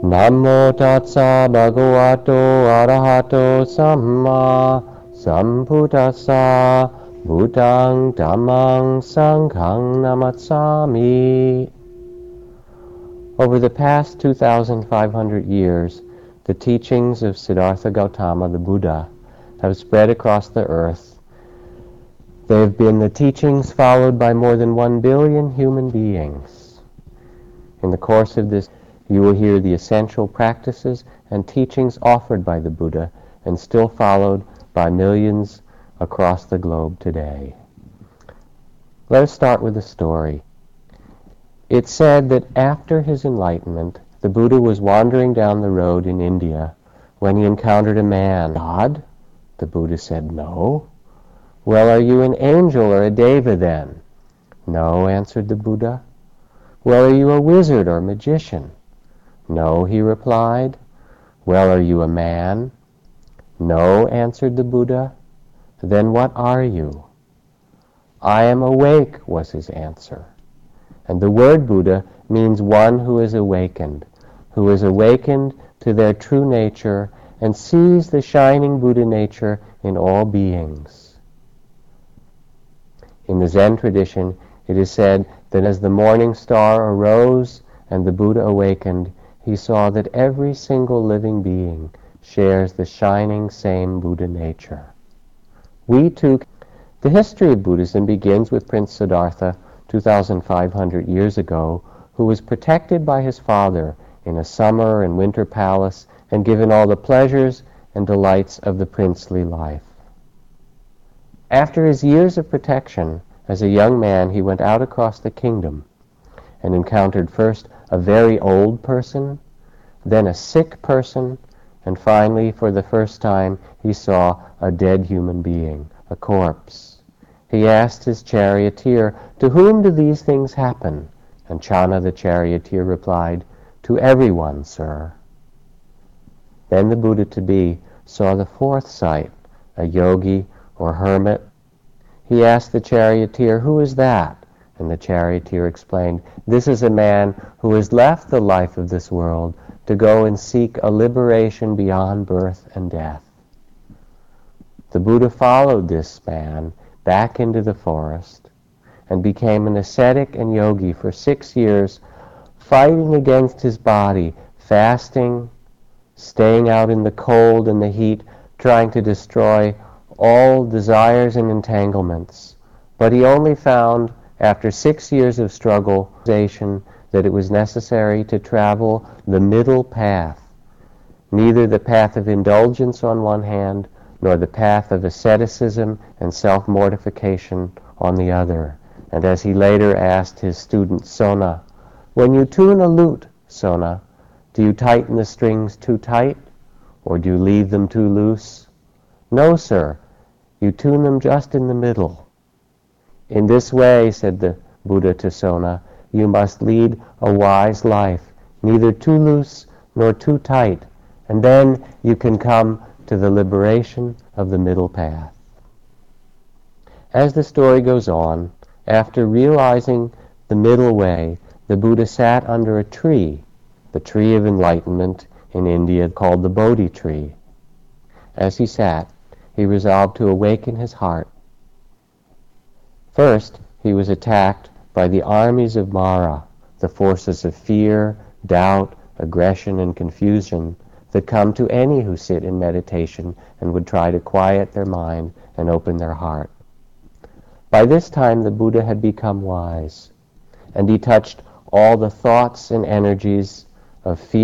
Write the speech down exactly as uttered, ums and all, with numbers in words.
Namo tassa bhagavato arahato samma sambuddhassa Buddhang dhammang sanghang namassami. Over the past two thousand five hundred years, the teachings of Siddhartha Gautama, the Buddha, have spread across the earth. They have been the teachings followed by more than one billion human beings. In the course of this, you will hear the essential practices and teachings offered by the Buddha and still followed by millions across the globe today. Let us start with a story. It's said that after his enlightenment, the Buddha was wandering down the road in India when he encountered a man. God? The Buddha said, no. Well, are you an angel or a deva then? No, answered the Buddha. Well, are you a wizard or magician? No, he replied. Well, are you a man? No, answered the Buddha. Then what are you? I am awake, was his answer. And the word Buddha means one who is awakened, who is awakened to their true nature and sees the shining Buddha nature in all beings. In the Zen tradition, it is said that as the morning star arose and the Buddha awakened, he saw that every single living being shares the shining same Buddha nature. We too, the history of Buddhism begins with Prince Siddhartha two thousand five hundred years ago, who was protected by his father in a summer and winter palace and given all the pleasures and delights of the princely life. After his years of protection, as a young man, he went out across the kingdom and encountered first a very old person, then a sick person, and finally, for the first time, he saw a dead human being, a corpse. He asked his charioteer, to whom do these things happen? And Channa the charioteer replied, to everyone, sir. Then the Buddha-to-be saw the fourth sight, a yogi or hermit. He asked the charioteer, who is that? And the charioteer explained, this is a man who has left the life of this world to go and seek a liberation beyond birth and death. The Buddha followed this man back into the forest and became an ascetic and yogi for six years, fighting against his body, fasting, staying out in the cold and the heat, trying to destroy all desires and entanglements. But he only found, after six years of struggle, that it was necessary to travel the middle path, neither the path of indulgence on one hand, nor the path of asceticism and self-mortification on the other. And as he later asked his student Sona, when you tune a lute, Sona, do you tighten the strings too tight, or do you leave them too loose? No, sir, you tune them just in the middle. In this way, said the Buddha to Sona, you must lead a wise life, neither too loose nor too tight, and then you can come to the liberation of the middle path. As the story goes on, after realizing the middle way, the Buddha sat under a tree, the tree of enlightenment in India called the Bodhi tree. As he sat, he resolved to awaken his heart. First, he was attacked by the armies of Mara, the forces of fear, doubt, aggression, and confusion that come to any who sit in meditation and would try to quiet their mind and open their heart. By this time, the Buddha had become wise, and he touched all the thoughts and energies of fear